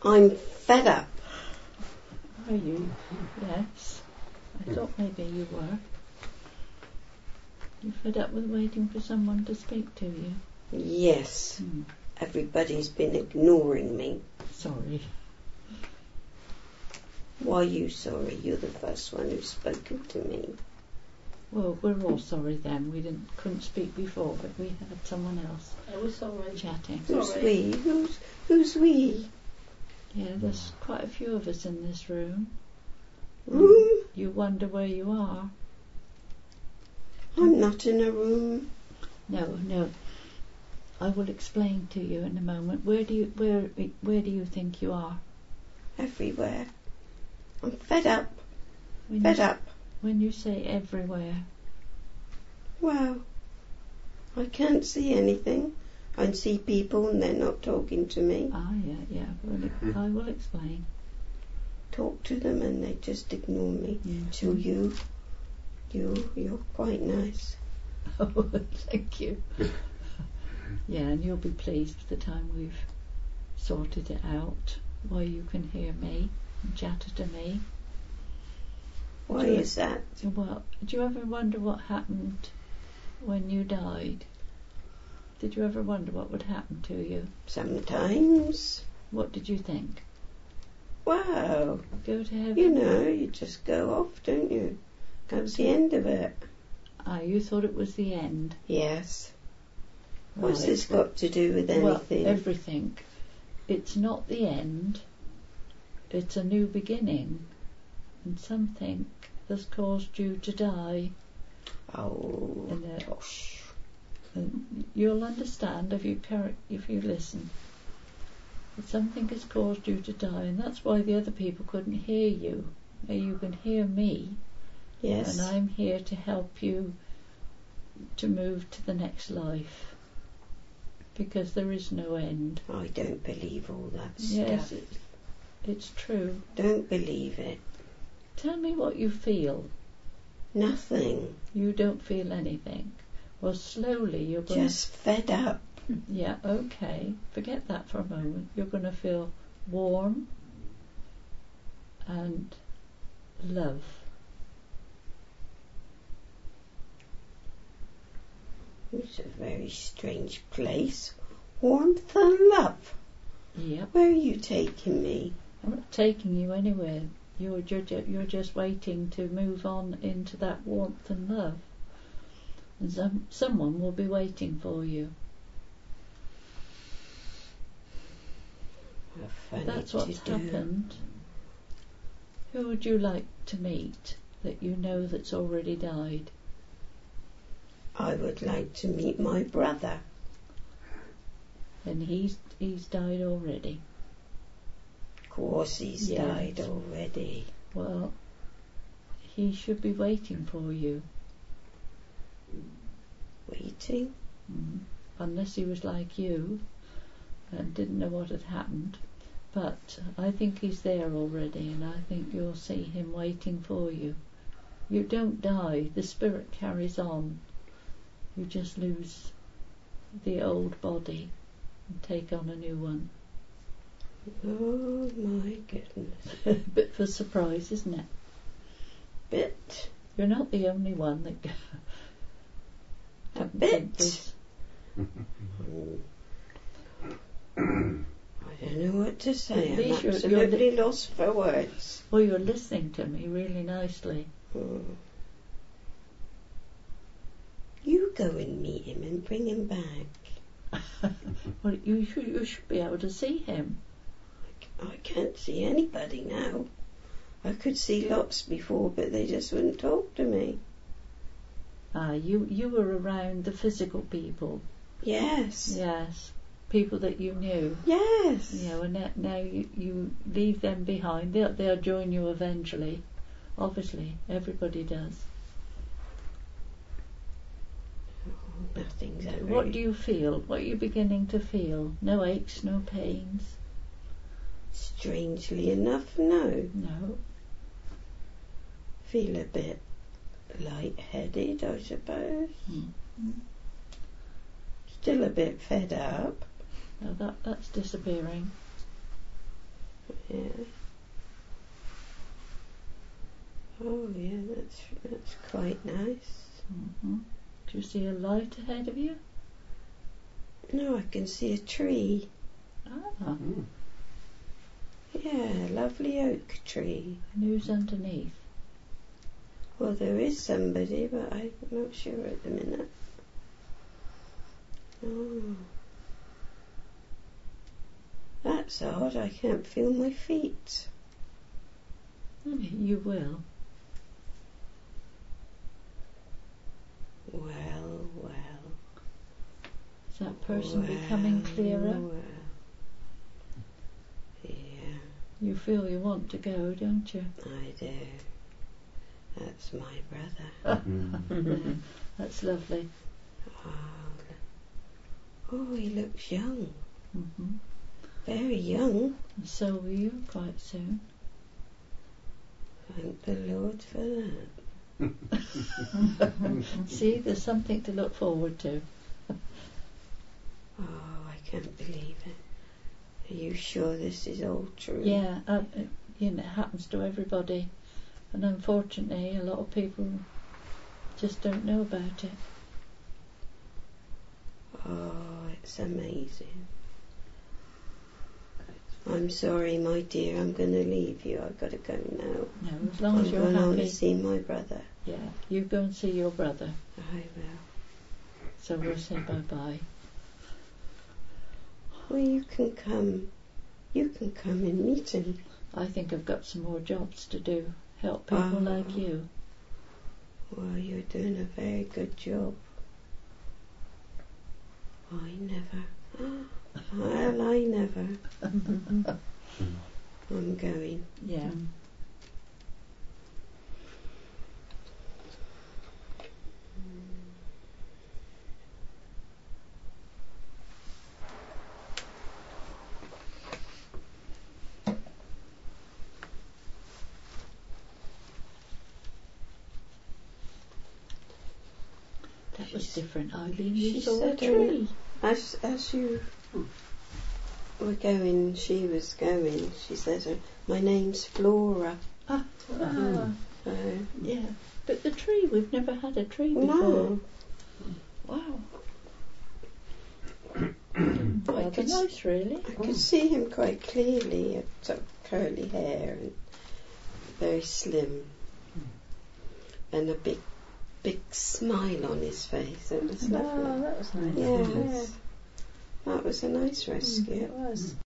I'm fed up. Are you? Yes. I thought maybe you were. You fed up with waiting for someone to speak to you? Yes. Everybody's been ignoring me. Sorry. Why are you sorry? You're the first one who's spoken to me. Well, we're all sorry then. We couldn't speak before, but we had someone else. We're sorry. Chatting. Who's we? Who's we? Yeah, there's quite a few of us in this room. Room? You wonder where you are. I'm not in a room. No. I will explain to you in a moment. Where do you think you are? Everywhere. I'm fed up. Up. When you say everywhere. Well, I can't see anything. I can see people and they're not talking to me. Yeah. Well, I will explain. Talk to them and they just ignore me. Mm-hmm. So you're quite nice. Oh, thank you. Yeah, and you'll be pleased with the time we've sorted it out, while you can hear me and chatter to me. Why is that? Well, do you ever wonder what happened when you died? Did you ever wonder what would happen to you? Sometimes. What did you think? Wow. Go to heaven? You know, you just go off, don't you? That's the end of it. You thought it was the end? Yes. Right. What's this got to do with anything? Well, everything. It's not the end. It's a new beginning. And something has caused you to die. Oh, gosh. And you'll understand if you listen. That something has caused you to die, and that's why the other people couldn't hear you. Now you can hear me. Yes. And I'm here to help you to move to the next life. Because there is no end. I don't believe all that Yes, stuff. it's true. Don't believe it. Tell me what you feel. Nothing. You don't feel anything. Well, slowly you're going Just fed up. Yeah, okay. Forget that for a moment. You're going to feel warm and love. It's a very strange place. Warmth and love. Yep. Where are you taking me? I'm not taking you anywhere. You're just waiting to move on into that warmth and love. And someone will be waiting for you. That's what's happened. Who would you like to meet that you know that's already died? I would like to meet my brother. And he's died already. Of course he's died already. Well, he should be waiting for you. Waiting? Unless he was like you and didn't know what had happened. But I think he's there already, and I think you'll see him waiting for you. You don't die. The spirit carries on. You just lose the old body and take on a new one. Oh my goodness. Bit of a surprise, isn't it? Bit. You're not the only one that... A bit. I don't know what to say. I'm absolutely lost for words. Well, you're listening to me really nicely. You go and meet him and bring him back. Well, you should be able to see him. I can't see anybody now. I could see lots before, but they just wouldn't talk to me. You were around the physical people. Yes. Yes. People that you knew. Yes. And now you leave them behind. They'll join you eventually. Obviously, everybody does. Nothing's ever... What do you feel? What are you beginning to feel? No aches, no pains? Strangely enough, no. No. Feel a bit light-headed, I suppose. Still a bit fed up. No, that's disappearing. Yeah. Oh yeah, that's quite nice. Mm-hmm. Do you see a light ahead of you? No, I can see a tree. Ah, Yeah, lovely oak tree. and who's underneath? Well, there is somebody, but I'm not sure at the minute. Oh. That's odd, I can't feel my feet. You will. Well. Is that person becoming clearer? Well. Yeah, You feel you want to go, don't you? I do. That's my brother. That's lovely. Oh, he looks young. Mm-hmm. Very young. And so will you quite soon. Thank the Lord for that. See, there's something to look forward to. Oh, I can't believe it. Are you sure this is all true? Yeah, it happens to everybody. And unfortunately, a lot of people just don't know about it. Oh, it's amazing. I'm sorry, my dear, I'm going to leave you. I've got to go now. No, as long as you're I'm going on happy. to see my brother. Yeah, you go and see your brother. I will. So we'll say bye-bye. Well, you can come. You can come and meet him. I think I've got some more jobs to do. Help people like you. Well, you're doing a very good job. I never. Well, I never. I'm going. Yeah. That was different, Eileen. You She saw a said tree. As you were going, she was going. She said, "My name's Flora." Yeah. But the tree, we've never had a tree before. No. Wow. I Rather could nice, really. I could see him quite clearly. He had sort of curly hair and very slim, and a big smile on his face. It was lovely. Oh, that was nice. Yes, that was a nice rescue. It was.